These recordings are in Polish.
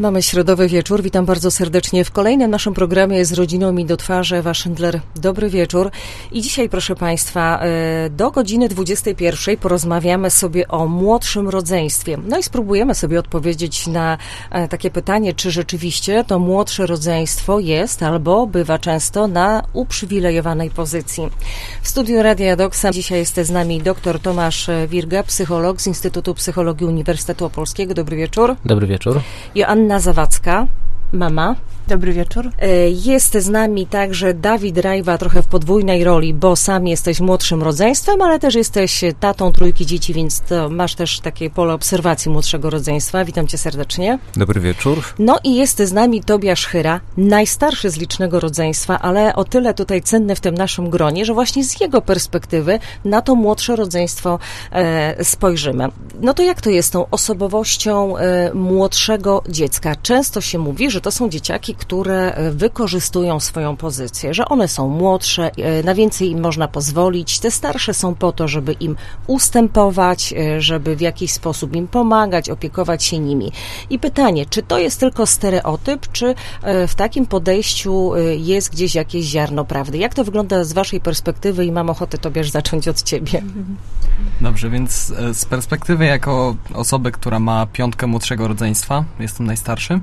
Mamy środowy wieczór. Witam bardzo serdecznie. W kolejnym naszym programie z rodziną mi do twarzy Ewa Szyndler. Dobry wieczór. I dzisiaj, proszę Państwa, do godziny 21 porozmawiamy sobie o młodszym rodzeństwie. No i spróbujemy sobie odpowiedzieć na takie pytanie, czy rzeczywiście to młodsze rodzeństwo jest albo bywa często na uprzywilejowanej pozycji. W studiu Radia Doksa dzisiaj jest z nami dr Tomasz Wirga, psycholog z Instytutu Psychologii Uniwersytetu Opolskiego. Dobry wieczór. Dobry wieczór. Joanna Zawadzka, mama. Dobry wieczór. Jest z nami także Dawid Rajwa, trochę w podwójnej roli, bo sam jesteś młodszym rodzeństwem, ale też jesteś tatą trójki dzieci, więc to masz też takie pole obserwacji młodszego rodzeństwa. Witam cię serdecznie. Dobry wieczór. No i jest z nami Tobiasz Chyra, najstarszy z licznego rodzeństwa, ale o tyle tutaj cenny w tym naszym gronie, że właśnie z jego perspektywy na to młodsze rodzeństwo spojrzymy. No to jak to jest z tą osobowością młodszego dziecka? Często się mówi, że to są dzieciaki, które wykorzystują swoją pozycję, że one są młodsze, na więcej im można pozwolić. Te starsze są po to, żeby im ustępować, żeby w jakiś sposób im pomagać, opiekować się nimi. I pytanie, czy to jest tylko stereotyp, czy w takim podejściu jest gdzieś jakieś ziarno prawdy? Jak to wygląda z waszej perspektywy i mam ochotę, Tobiasz, zacząć od ciebie. Dobrze, więc z perspektywy jako osoby, która ma piątkę młodszego rodzeństwa, jestem najstarszy,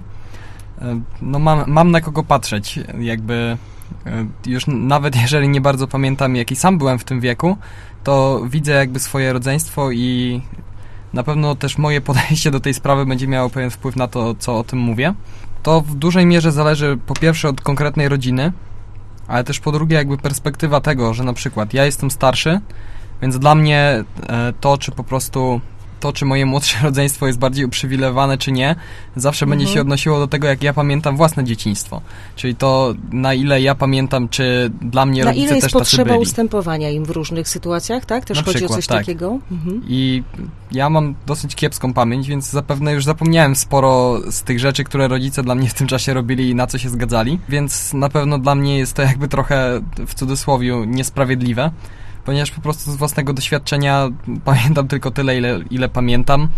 no mam na kogo patrzeć, jakby już nawet jeżeli nie bardzo pamiętam, jaki sam byłem w tym wieku, to widzę jakby swoje rodzeństwo i na pewno też moje podejście do tej sprawy będzie miało pewien wpływ na to, co o tym mówię. To w dużej mierze zależy po pierwsze od konkretnej rodziny, ale też po drugie jakby perspektywa tego, że na przykład ja jestem starszy, więc dla mnie to, czy moje młodsze rodzeństwo jest bardziej uprzywilejowane, czy nie, zawsze będzie się odnosiło do tego, jak ja pamiętam własne dzieciństwo. Czyli to, na ile ja pamiętam, czy dla mnie rodzice też tacy byli. Na ile jest potrzeba ustępowania im w różnych sytuacjach, tak? Też chodzi o coś takiego? I ja mam dosyć kiepską pamięć, więc zapewne już zapomniałem sporo z tych rzeczy, które rodzice dla mnie w tym czasie robili i na co się zgadzali, więc na pewno dla mnie jest to jakby trochę, w cudzysłowie, niesprawiedliwe. Ponieważ po prostu z własnego doświadczenia pamiętam tylko tyle, ile pamiętam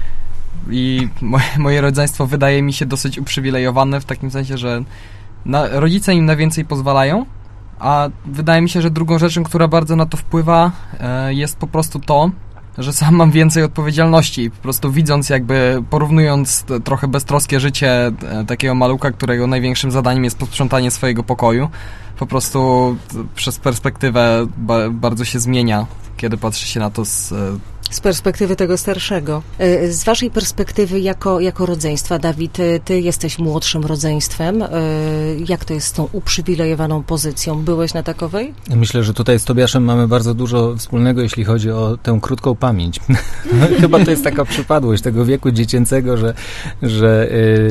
i moje rodzeństwo wydaje mi się dosyć uprzywilejowane w takim sensie, że rodzice im na więcej pozwalają, a wydaje mi się, że drugą rzeczą, która bardzo na to wpływa, jest po prostu to, że sam mam więcej odpowiedzialności i po prostu widząc jakby, porównując trochę beztroskie życie takiego malucha, którego największym zadaniem jest posprzątanie swojego pokoju, po prostu przez perspektywę bardzo się zmienia, kiedy patrzy się na to z perspektywy tego starszego. Z waszej perspektywy jako rodzeństwa, Dawid, ty jesteś młodszym rodzeństwem. Jak to jest z tą uprzywilejowaną pozycją? Byłeś na takowej? Myślę, że tutaj z Tobiaszem mamy bardzo dużo wspólnego, jeśli chodzi o tę krótką pamięć. Chyba to jest taka przypadłość tego wieku dziecięcego, że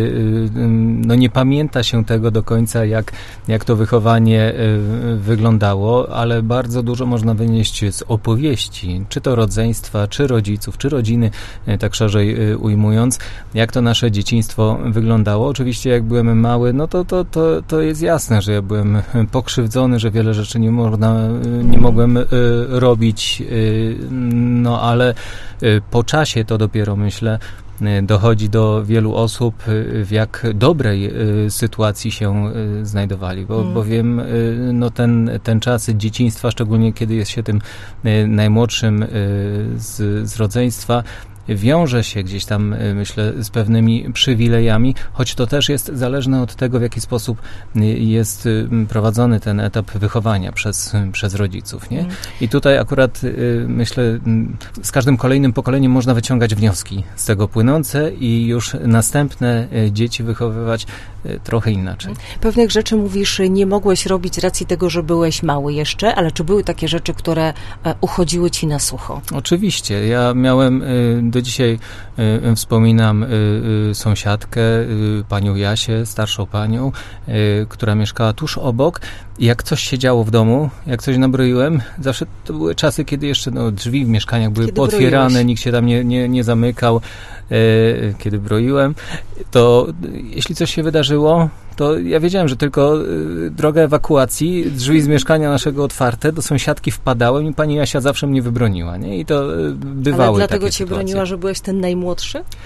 nie pamięta się tego do końca, jak to wychowanie wyglądało, ale bardzo dużo można wynieść z opowieści, czy to rodzeństwa, czy rodziców, czy rodziny, tak szerzej ujmując, jak to nasze dzieciństwo wyglądało. Oczywiście jak byłem mały, no to jest jasne, że ja byłem pokrzywdzony, że wiele rzeczy nie mogłem robić, no ale po czasie to dopiero, myślę, dochodzi do wielu osób, w jak dobrej sytuacji się znajdowali, bo wiem, no ten czas dzieciństwa, szczególnie kiedy jest się tym najmłodszym z rodzeństwa, wiąże się gdzieś tam, myślę, z pewnymi przywilejami, choć to też jest zależne od tego, w jaki sposób jest prowadzony ten etap wychowania przez rodziców, nie? I tutaj akurat, myślę, z każdym kolejnym pokoleniem można wyciągać wnioski z tego płynące i już następne dzieci wychowywać trochę inaczej. Pewnych rzeczy mówisz, nie mogłeś robić z racji tego, że byłeś mały jeszcze, ale czy były takie rzeczy, które uchodziły ci na sucho? Oczywiście. Ja miałem, do dzisiaj wspominam sąsiadkę, panią Jasię, starszą panią, która mieszkała tuż obok. I jak coś się działo w domu, jak coś nabroiłem, zawsze to były czasy, kiedy jeszcze drzwi w mieszkaniach były pootwierane, nikt się tam nie zamykał, kiedy broiłem, to jeśli coś się wydarzyło, to ja wiedziałem, że tylko droga ewakuacji, drzwi z mieszkania naszego otwarte, do sąsiadki wpadałem i pani Jasia zawsze mnie wybroniła, nie? I to bywały takie Ale dlatego cię sytuacje. broniła, że byłeś ten najmłodszy?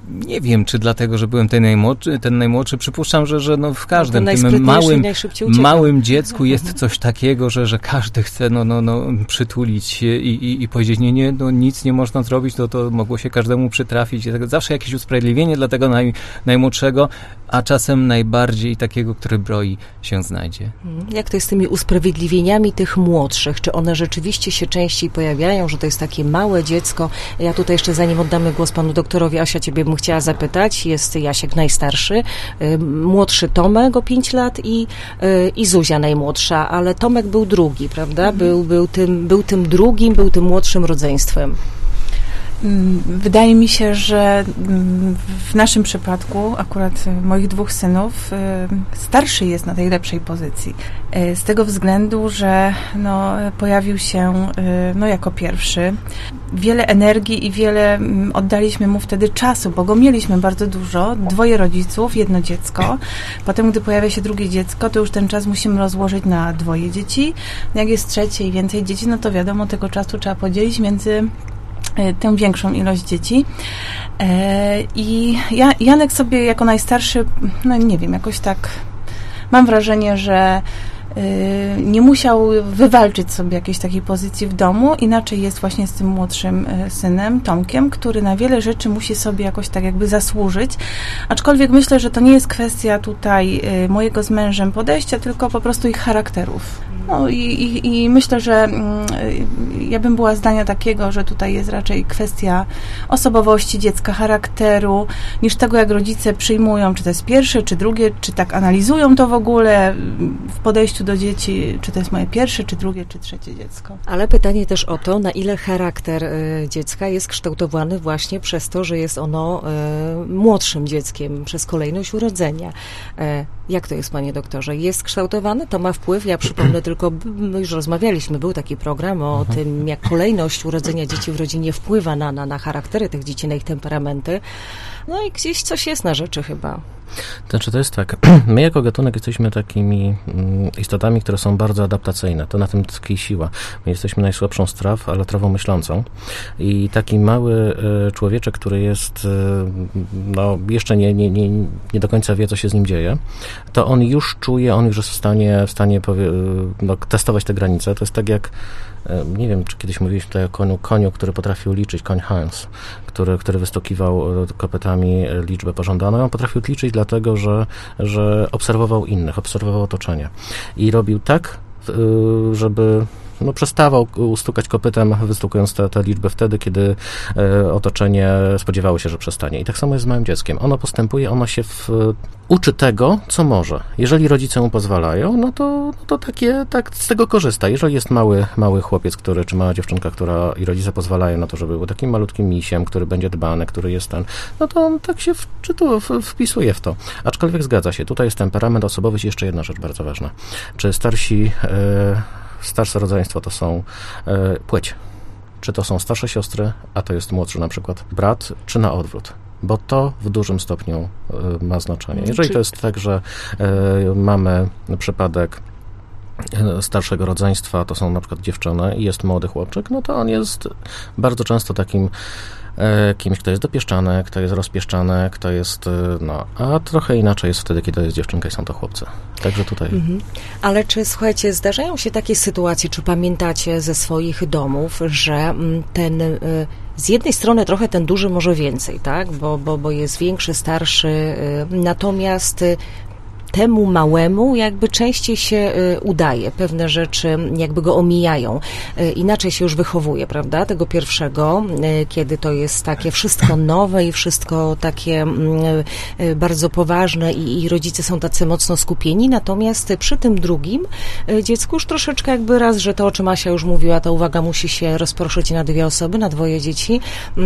Nie wiem, czy dlatego, że byłem ten najmłodszy. Przypuszczam, że no w każdym tym małym dziecku jest coś takiego, że każdy chce przytulić się i powiedzieć, nie, no nic nie można zrobić, to mogło się każdemu przytrafić. Zawsze jakieś usprawiedliwienie dla tego najmłodszego, a czasem najbardziej takiego, który broi, się znajdzie. Jak to jest z tymi usprawiedliwieniami tych młodszych? Czy one rzeczywiście się częściej pojawiają, że to jest takie małe dziecko? Ja tutaj jeszcze, zanim oddamy głos panu doktorowi, Asia, ciebie bym chciała zapytać. Jest Jasiek najstarszy, młodszy Tomek o 5 lat i Zuzia najmłodsza, ale Tomek był drugi, prawda? Był tym drugim, był tym młodszym rodzeństwem. Wydaje mi się, że w naszym przypadku, akurat moich 2 synów, starszy jest na tej lepszej pozycji. Z tego względu, że pojawił się jako pierwszy. Wiele energii i wiele oddaliśmy mu wtedy czasu, bo go mieliśmy bardzo dużo. 2 rodziców, 1 dziecko. Potem, gdy pojawia się drugie dziecko, to już ten czas musimy rozłożyć na 2 dzieci. Jak jest trzecie i więcej dzieci, no to wiadomo, tego czasu trzeba podzielić między tę większą ilość dzieci. I Janek sobie jako najstarszy, nie wiem, jakoś tak mam wrażenie, że nie musiał wywalczyć sobie jakiejś takiej pozycji w domu. Inaczej jest właśnie z tym młodszym synem, Tomkiem, który na wiele rzeczy musi sobie jakoś tak jakby zasłużyć. Aczkolwiek myślę, że to nie jest kwestia tutaj mojego z mężem podejścia, tylko po prostu ich charakterów. No i myślę, że ja bym była zdania takiego, że tutaj jest raczej kwestia osobowości dziecka, charakteru, niż tego, jak rodzice przyjmują, czy to jest pierwsze, czy drugie, czy tak analizują to w ogóle w podejściu do dzieci, czy to jest moje pierwsze, czy drugie, czy trzecie dziecko. Ale pytanie też o to, na ile charakter dziecka jest kształtowany właśnie przez to, że jest ono młodszym dzieckiem, przez kolejność urodzenia. Jak to jest, panie doktorze? Jest kształtowany? To ma wpływ? Ja przypomnę tylko, już rozmawialiśmy, był taki program o tym, jak kolejność urodzenia dzieci w rodzinie wpływa na charaktery tych dzieci, na ich temperamenty. No i gdzieś coś jest na rzeczy chyba. Znaczy to jest tak, my jako gatunek jesteśmy takimi istotami, które są bardzo adaptacyjne. To na tym tkwi siła. My jesteśmy najsłabszą z traw, ale trawą myślącą. I taki mały człowieczek, który jest, jeszcze nie do końca wie, co się z nim dzieje, to on już czuje, on już jest w stanie testować te granice. To jest tak jak, nie wiem, czy kiedyś mówiliśmy tutaj o koniu, który potrafił liczyć, koń Hans, który wystukiwał kopytami liczbę pożądaną. On potrafił liczyć dlatego, że obserwował innych, obserwował otoczenie. I robił tak, żeby przestawał stukać kopytem, wystukując tę liczbę wtedy, kiedy otoczenie spodziewało się, że przestanie. I tak samo jest z małym dzieckiem. Ono postępuje, ono się uczy tego, co może. Jeżeli rodzice mu pozwalają, no to tak z tego korzysta. Jeżeli jest mały chłopiec, czy mała dziewczynka, i rodzice pozwalają na to, żeby był takim malutkim misiem, który będzie dbany, który jest no to on tak się wpisuje w to. Aczkolwiek zgadza się. Tutaj jest temperament, osobowość i jeszcze jedna rzecz bardzo ważna. Czy starsze rodzeństwo to są płeć. Czy to są starsze siostry, a to jest młodszy na przykład brat, czy na odwrót. Bo to w dużym stopniu ma znaczenie. Jeżeli to jest tak, że mamy przypadek starszego rodzeństwa, to są na przykład dziewczyny i jest młody chłopczyk, no to on jest bardzo często takim kimś, kto jest dopieszczany, kto jest rozpieszczany, kto jest, a trochę inaczej jest wtedy, kiedy jest dziewczynka i są to chłopcy. Także tutaj. Ale czy, słuchajcie, zdarzają się takie sytuacje, czy pamiętacie ze swoich domów, że z jednej strony trochę ten duży może więcej, tak, bo jest większy, starszy, natomiast temu małemu jakby częściej się udaje, pewne rzeczy jakby go omijają, inaczej się już wychowuje, prawda, tego pierwszego, kiedy to jest takie wszystko nowe i wszystko takie bardzo poważne i rodzice są tacy mocno skupieni, natomiast przy tym drugim dziecku już troszeczkę jakby raz, że to, o czym Asia już mówiła, ta uwaga musi się rozproszyć na 2 osoby, na 2 dzieci,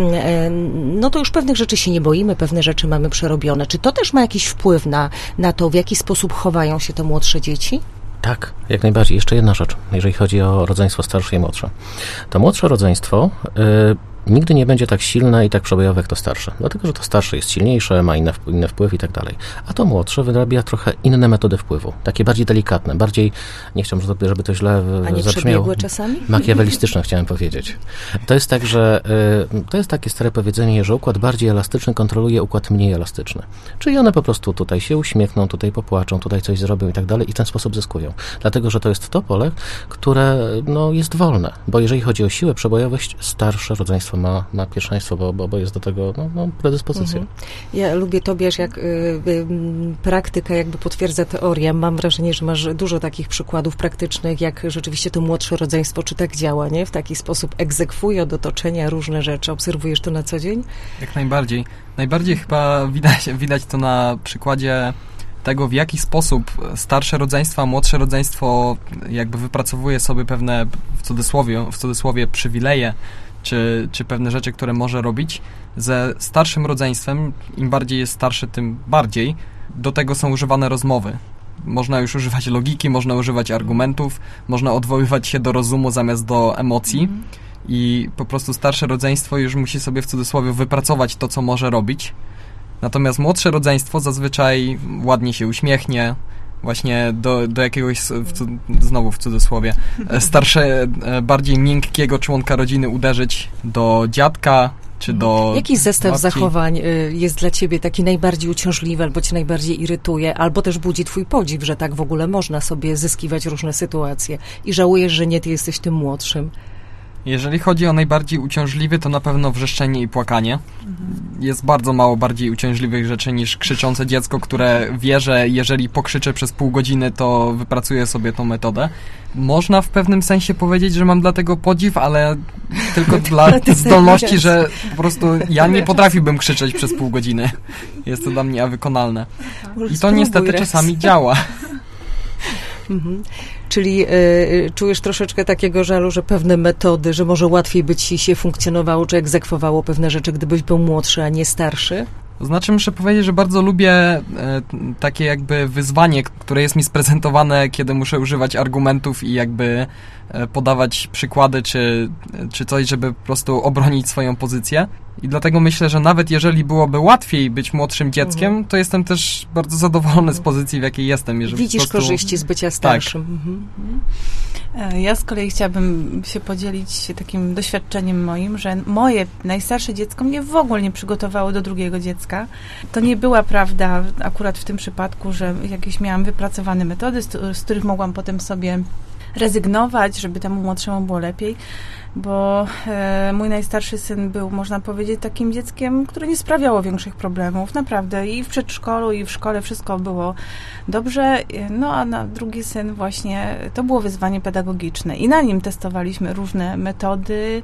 no to już pewnych rzeczy się nie boimy, pewne rzeczy mamy przerobione. Czy to też ma jakiś wpływ na to, w jaki sposób chowają się te młodsze dzieci? Tak, jak najbardziej. Jeszcze jedna rzecz, jeżeli chodzi o rodzeństwo starsze i młodsze. To młodsze rodzeństwo nigdy nie będzie tak silne i tak przebojowe jak to starsze. Dlatego, że to starsze jest silniejsze, ma inny wpływ i tak dalej. A to młodsze wyrabia trochę inne metody wpływu. Takie bardziej delikatne, bardziej, nie chciałbym, żeby to źle zabrzmiało. Czasami? Makiawelistyczne chciałem powiedzieć. To jest tak, że to jest takie stare powiedzenie, że układ bardziej elastyczny kontroluje układ mniej elastyczny. Czyli one po prostu tutaj się uśmiechną, tutaj popłaczą, tutaj coś zrobią i tak dalej i w ten sposób zyskują. Dlatego, że to jest to pole, które jest wolne. Bo jeżeli chodzi o siłę, przebojowość, starsze rodzeństwo ma pierwszeństwo, bo jest do tego predyspozycja. Ja lubię, Tobiasz, jak praktyka jakby potwierdza teorię. Mam wrażenie, że masz dużo takich przykładów praktycznych, jak rzeczywiście to młodsze rodzeństwo, czy tak działa, nie? W taki sposób egzekwuje od otoczenia różne rzeczy. Obserwujesz to na co dzień? Jak najbardziej. Najbardziej chyba widać to na przykładzie tego, w jaki sposób starsze rodzeństwo, a młodsze rodzeństwo jakby wypracowuje sobie pewne, w cudzysłowie przywileje, czy pewne rzeczy, które może robić. Ze starszym rodzeństwem, im bardziej jest starsze, tym bardziej, do tego są używane rozmowy. Można już używać logiki, można używać argumentów, można odwoływać się do rozumu zamiast do emocji i po prostu starsze rodzeństwo już musi sobie w cudzysłowie wypracować to, co może robić. Natomiast młodsze rodzeństwo zazwyczaj ładnie się uśmiechnie, właśnie do jakiegoś, znowu w cudzysłowie, bardziej miękkiego członka rodziny uderzyć, do dziadka, czy do Jaki zestaw babci. zachowań jest dla ciebie taki najbardziej uciążliwy, albo cię najbardziej irytuje, albo też budzi twój podziw, że tak w ogóle można sobie zyskiwać różne sytuacje i żałujesz, że nie ty jesteś tym młodszym? Jeżeli chodzi o najbardziej uciążliwy, to na pewno wrzeszczenie i płakanie. Jest bardzo mało bardziej uciążliwych rzeczy niż krzyczące dziecko, które wie, że jeżeli pokrzycze przez pół godziny, to wypracuje sobie tą metodę. Można w pewnym sensie powiedzieć, że mam dlatego podziw, ale tylko dla zdolności, że po prostu ja nie potrafiłbym krzyczeć przez pół godziny. Jest to dla mnie wykonalne. I to niestety czasami działa. Czyli czujesz troszeczkę takiego żalu, że pewne metody, że może łatwiej by ci się funkcjonowało, czy egzekwowało pewne rzeczy, gdybyś był młodszy, a nie starszy? To znaczy, muszę powiedzieć, że bardzo lubię takie jakby wyzwanie, które jest mi sprezentowane, kiedy muszę używać argumentów i jakby podawać przykłady, czy coś, żeby po prostu obronić swoją pozycję. I dlatego myślę, że nawet jeżeli byłoby łatwiej być młodszym dzieckiem, to jestem też bardzo zadowolony z pozycji, w jakiej jestem. Widzisz korzyści z bycia starszym. Tak. Ja z kolei chciałabym się podzielić takim doświadczeniem moim, że moje najstarsze dziecko mnie w ogóle nie przygotowało do drugiego dziecka. To nie była prawda akurat w tym przypadku, że jakieś miałam wypracowane metody, z których mogłam potem sobie rezygnować, żeby temu młodszemu było lepiej, bo mój najstarszy syn był, można powiedzieć, takim dzieckiem, które nie sprawiało większych problemów, naprawdę. I w przedszkolu, i w szkole wszystko było dobrze, no a na drugi syn właśnie to było wyzwanie pedagogiczne i na nim testowaliśmy różne metody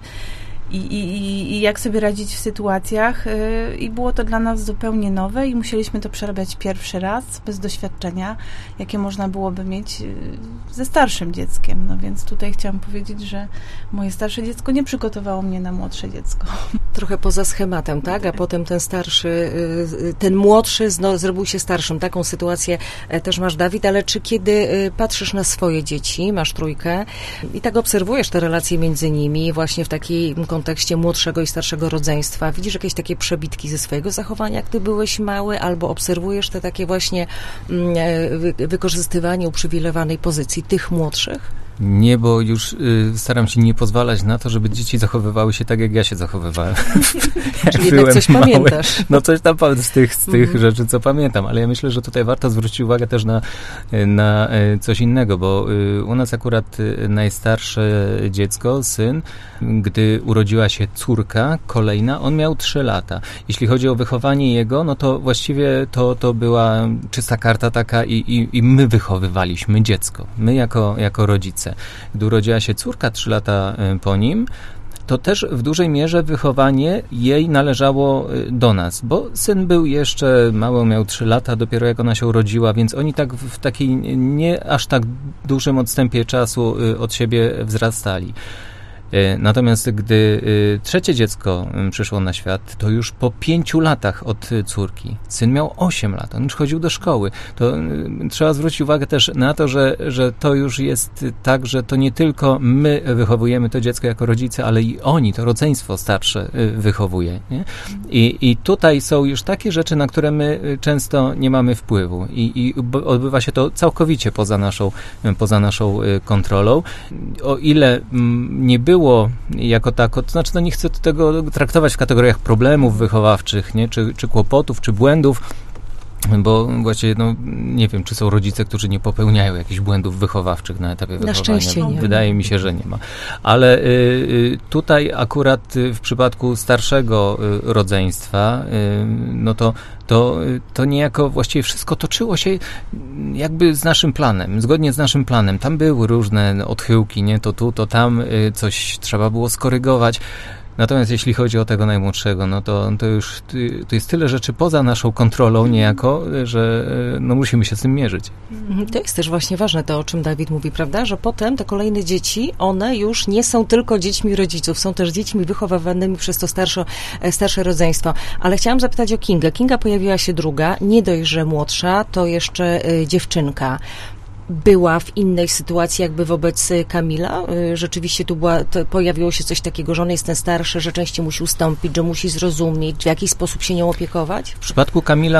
i jak sobie radzić w sytuacjach i było to dla nas zupełnie nowe i musieliśmy to przerabiać pierwszy raz, bez doświadczenia, jakie można byłoby mieć ze starszym dzieckiem. No więc tutaj chciałam powiedzieć, że moje starsze dziecko nie przygotowało mnie na młodsze dziecko. Trochę poza schematem, tak? A potem ten starszy, ten młodszy zrobił się starszym. Taką sytuację też masz, Dawid, ale czy kiedy patrzysz na swoje dzieci, masz trójkę i tak obserwujesz te relacje między nimi właśnie w takiej kontekście młodszego i starszego rodzeństwa. Widzisz jakieś takie przebitki ze swojego zachowania, jak ty byłeś mały, albo obserwujesz te takie właśnie wykorzystywanie uprzywilejowanej pozycji tych młodszych? Nie, bo już staram się nie pozwalać na to, żeby dzieci zachowywały się tak, jak ja się zachowywałem. Czyli jednak coś mały. Pamiętasz. No coś tam z tych rzeczy, co pamiętam, ale ja myślę, że tutaj warto zwrócić uwagę też na coś innego, bo u nas akurat najstarsze dziecko, syn, gdy urodziła się córka kolejna, on miał 3 lata. Jeśli chodzi o wychowanie jego, no to właściwie to była czysta karta taka i my wychowywaliśmy dziecko. My jako rodzice. Gdy urodziła się córka 3 lata po nim, to też w dużej mierze wychowanie jej należało do nas, bo syn był jeszcze mały, miał 3 lata, dopiero jak ona się urodziła, więc oni tak w takiej nie aż tak dużym odstępie czasu od siebie wzrastali. Natomiast gdy trzecie dziecko przyszło na świat, to już po 5 latach od córki. Syn miał 8 lat, on już chodził do szkoły. To trzeba zwrócić uwagę też na to, że to już jest tak, że to nie tylko my wychowujemy to dziecko jako rodzice, ale i oni, to rodzeństwo starsze wychowuje. Nie? I tutaj są już takie rzeczy, na które my często nie mamy wpływu i odbywa się to całkowicie poza naszą kontrolą. O ile nie było jako tako, to znaczy nie chcę tego traktować w kategoriach problemów wychowawczych, nie? Czy kłopotów, czy błędów, bo właściwie nie wiem, czy są rodzice, którzy nie popełniają jakichś błędów wychowawczych na etapie wychowania. Na szczęście nie. Wydaje mi się, że nie ma. Ale tutaj akurat w przypadku starszego rodzeństwa, to niejako właściwie wszystko toczyło się jakby z naszym planem, zgodnie z naszym planem. Tam były różne odchyłki, nie? To tu, to tam, coś trzeba było skorygować. Natomiast jeśli chodzi o tego najmłodszego, to już to jest tyle rzeczy poza naszą kontrolą niejako, że musimy się z tym mierzyć. To jest też właśnie ważne to, o czym Dawid mówi, prawda? Że potem te kolejne dzieci, one już nie są tylko dziećmi rodziców, są też dziećmi wychowywanymi przez to starsze rodzeństwo. Ale chciałam zapytać o Kingę. Kinga pojawiła się druga, nie dość, że młodsza, to jeszcze dziewczynka. Była w innej sytuacji jakby wobec Kamila? Rzeczywiście pojawiło się coś takiego, że on jest ten starszy, że częściej musi ustąpić, że musi zrozumieć, w jakiś sposób się nią opiekować? W przypadku Kamila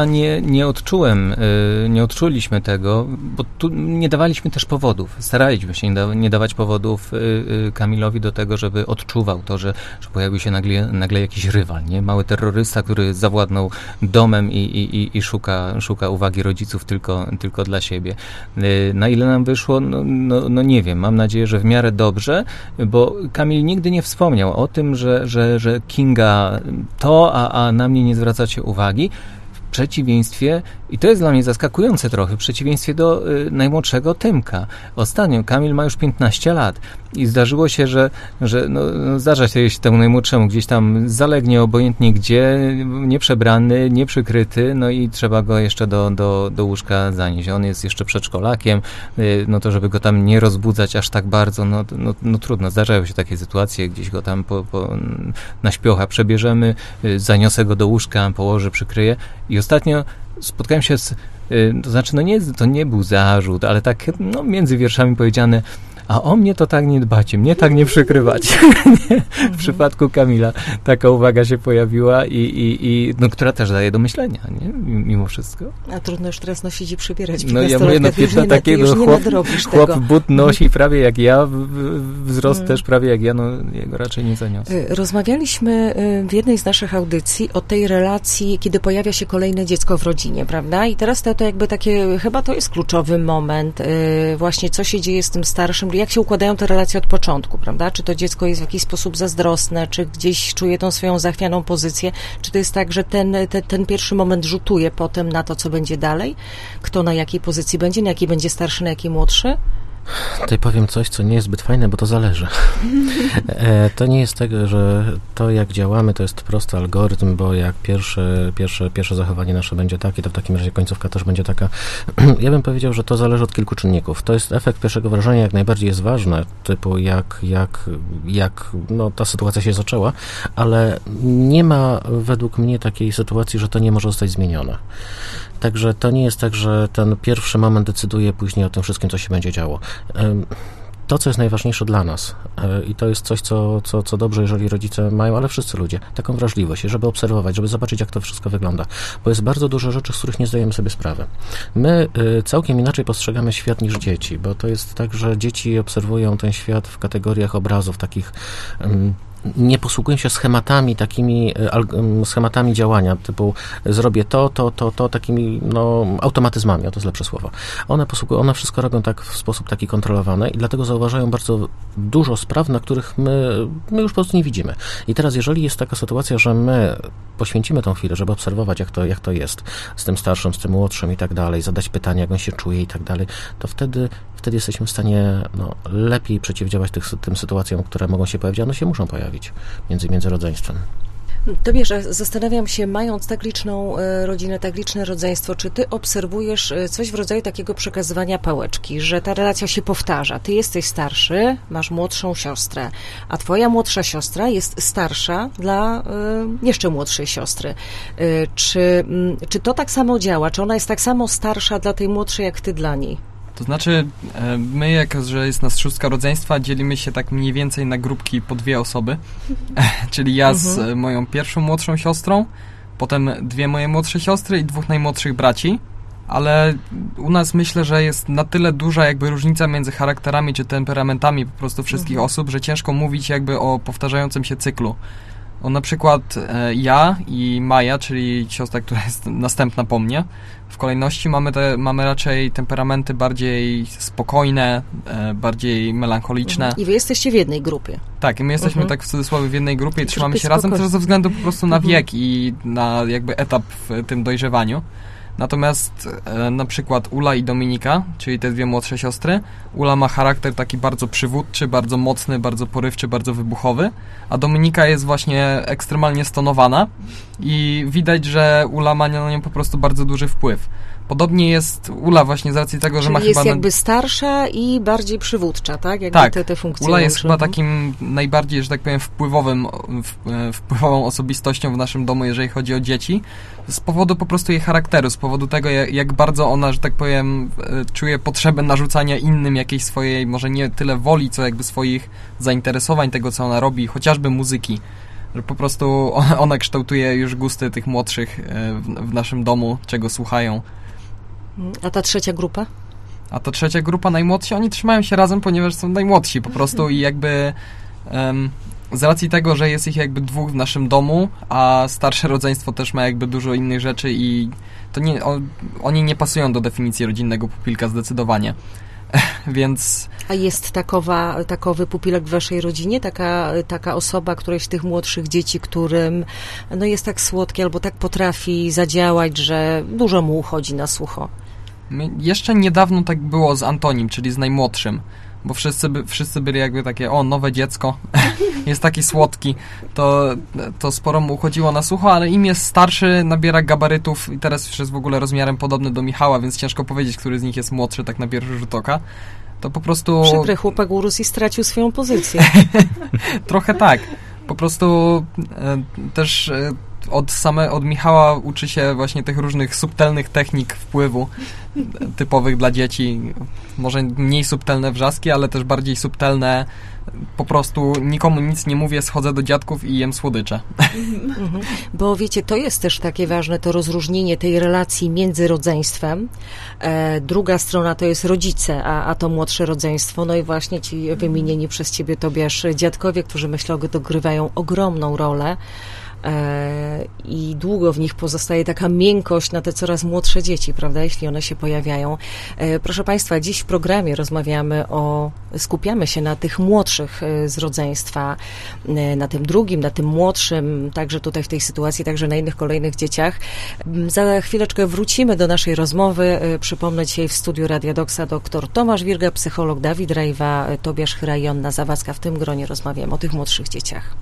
nie odczuliśmy tego, bo tu nie dawaliśmy też powodów. Staraliśmy się nie dawać powodów Kamilowi do tego, żeby odczuwał to, że pojawił się nagle jakiś rywal, nie? Mały terrorysta, który zawładnął domem i szuka uwagi rodziców tylko dla siebie. Na ile nam wyszło, nie wiem. Mam nadzieję, że w miarę dobrze, bo Kamil nigdy nie wspomniał o tym, że Kinga a na mnie nie zwracacie uwagi. W przeciwieństwie, i to jest dla mnie zaskakujące trochę, w przeciwieństwie do najmłodszego Tymka. Ostatnio Kamil ma już 15 lat i zdarzyło się, że zdarza się temu najmłodszemu gdzieś tam zalegnie obojętnie gdzie, nieprzebrany, nieprzykryty, i trzeba go jeszcze do łóżka zanieść. On jest jeszcze przedszkolakiem, to żeby go tam nie rozbudzać aż tak bardzo, trudno. Zdarzają się takie sytuacje, gdzieś go tam na śpiocha przebierzemy, zaniosę go do łóżka, położę, przykryję. I ostatnio spotkałem się to nie był zarzut, ale tak między wierszami powiedziane: a o mnie to tak nie dbacie, mnie tak nie przykrywacie. W przypadku Kamila taka uwaga się pojawiła i która też daje do myślenia, nie? Mimo wszystko. A trudno już teraz nosić i przybierać. Ja mówię, chłop but nosi prawie jak ja, wzrost też prawie jak ja, jego raczej nie zaniosę. Rozmawialiśmy w jednej z naszych audycji o tej relacji, kiedy pojawia się kolejne dziecko w rodzinie, prawda? I teraz to jakby takie, chyba to jest kluczowy moment, właśnie co się dzieje z tym starszym, jak się układają te relacje od początku, prawda? Czy to dziecko jest w jakiś sposób zazdrosne, czy gdzieś czuje tą swoją zachwianą pozycję, czy to jest tak, że ten pierwszy moment rzutuje potem na to, co będzie dalej? Kto na jakiej pozycji będzie, na jakiej będzie starszy, na jakiej młodszy? Tutaj powiem coś, co nie jest zbyt fajne, bo to zależy. To nie jest tak, że to jak działamy, to jest prosty algorytm, bo jak pierwsze zachowanie nasze będzie takie, to w takim razie końcówka też będzie taka. Ja bym powiedział, że to zależy od kilku czynników. To jest efekt pierwszego wrażenia, jak najbardziej jest ważne, typu jak ta sytuacja się zaczęła, ale nie ma według mnie takiej sytuacji, że to nie może zostać zmienione. Także to nie jest tak, że ten pierwszy moment decyduje później o tym wszystkim, co się będzie działo. To, co jest najważniejsze dla nas i to jest coś, co dobrze, jeżeli rodzice mają, ale wszyscy ludzie, taką wrażliwość, żeby obserwować, żeby zobaczyć, jak to wszystko wygląda, bo jest bardzo dużo rzeczy, z których nie zdajemy sobie sprawy. My całkiem inaczej postrzegamy świat niż dzieci, bo to jest tak, że dzieci obserwują ten świat w kategoriach obrazów takich, nie posługują się schematami działania, typu zrobię to, takimi automatyzmami, to jest lepsze słowo. One wszystko robią tak w sposób taki kontrolowany i dlatego zauważają bardzo dużo spraw, na których my już po prostu nie widzimy. I teraz, jeżeli jest taka sytuacja, że my poświęcimy tą chwilę, żeby obserwować, jak to jest z tym starszym, z tym młodszym i tak dalej, zadać pytania, jak on się czuje i tak dalej, to wtedy jesteśmy w stanie lepiej przeciwdziałać tym sytuacjom, które mogą się pojawić, a one się muszą pojawić między rodzeństwem. Tobiasz, zastanawiam się, mając tak liczną rodzinę, tak liczne rodzeństwo, czy ty obserwujesz coś w rodzaju takiego przekazywania pałeczki, że ta relacja się powtarza? Ty jesteś starszy, masz młodszą siostrę, a twoja młodsza siostra jest starsza dla jeszcze młodszej siostry. Czy to tak samo działa? Czy ona jest tak samo starsza dla tej młodszej, jak ty dla niej? To znaczy, my, jako że jest nas 6 rodzeństwa, dzielimy się tak mniej więcej na grupki po 2 osoby. Czyli ja z moją pierwszą młodszą siostrą, potem 2 moje młodsze siostry i 2 najmłodszych braci. Ale u nas myślę, że jest na tyle duża jakby różnica między charakterami czy temperamentami po prostu wszystkich osób, że ciężko mówić jakby o powtarzającym się cyklu. Na przykład ja i Maja, czyli siostra, która jest następna po mnie, w kolejności mamy raczej temperamenty bardziej spokojne, bardziej melancholiczne. I wy jesteście w jednej grupie. Tak, i my jesteśmy tak w cudzysłowie w jednej grupie i trzymamy się razem też ze względu po prostu na wiek i na jakby etap w tym dojrzewaniu. Natomiast na przykład Ula i Dominika, czyli te 2 młodsze siostry, Ula ma charakter taki bardzo przywódczy, bardzo mocny, bardzo porywczy, bardzo wybuchowy, a Dominika jest właśnie ekstremalnie stonowana i widać, że Ula ma na nią po prostu bardzo duży wpływ. Podobnie jest Ula właśnie z racji tego, że ma chyba... jest jakby starsza i bardziej przywódcza, tak? Jakby tak, te funkcje Ula jest chyba takim najbardziej, że tak powiem, wpływową osobistością w naszym domu, jeżeli chodzi o dzieci, z powodu po prostu jej charakteru, z powodu tego, jak bardzo ona, że tak powiem, czuje potrzebę narzucania innym jakiejś swojej, może nie tyle woli, co jakby swoich zainteresowań, tego, co ona robi, chociażby muzyki. Że po prostu ona kształtuje już gusty tych młodszych w naszym domu, czego słuchają. A ta trzecia grupa? A ta trzecia grupa, najmłodsi, oni trzymają się razem, ponieważ są najmłodsi po prostu i jakby z racji tego, że jest ich jakby 2 w naszym domu, a starsze rodzeństwo też ma jakby dużo innych rzeczy i to oni nie pasują do definicji rodzinnego pupilka zdecydowanie. Więc... A jest takowy pupilek w waszej rodzinie? Taka osoba, któraś z tych młodszych dzieci, którym jest tak słodki albo tak potrafi zadziałać, że dużo mu uchodzi na sucho? Jeszcze niedawno tak było z Antonim, czyli z najmłodszym, bo wszyscy byli jakby takie, nowe dziecko, jest taki słodki, to sporo mu uchodziło na sucho, ale im jest starszy, nabiera gabarytów i teraz już jest w ogóle rozmiarem podobny do Michała, więc ciężko powiedzieć, który z nich jest młodszy tak na pierwszy rzut oka. To po prostu... Przykry chłopak urósł i stracił swoją pozycję. Trochę tak. Po prostu też od Michała uczy się właśnie tych różnych subtelnych technik wpływu typowych dla dzieci. Może mniej subtelne wrzaski, ale też bardziej subtelne po prostu nikomu nic nie mówię, schodzę do dziadków i jem słodycze. Bo wiecie, to jest też takie ważne, to rozróżnienie tej relacji między rodzeństwem. Druga strona to jest rodzice, a to młodsze rodzeństwo. No i właśnie ci wymienieni przez ciebie, Tobiasz, dziadkowie, którzy myślę, że dogrywają ogromną rolę. I długo w nich pozostaje taka miękkość na te coraz młodsze dzieci, prawda, jeśli one się pojawiają. Proszę Państwa, dziś w programie skupiamy się na tych młodszych z rodzeństwa, na tym drugim, na tym młodszym, także tutaj w tej sytuacji, także na innych kolejnych dzieciach. Za chwileczkę wrócimy do naszej rozmowy. Przypomnę dzisiaj w studiu Radia Doksa dr Tomasz Wirga, psycholog Dawid Rejwa, Tobiasz Chyra i Joanna Zawadzka. W tym gronie rozmawiamy o tych młodszych dzieciach.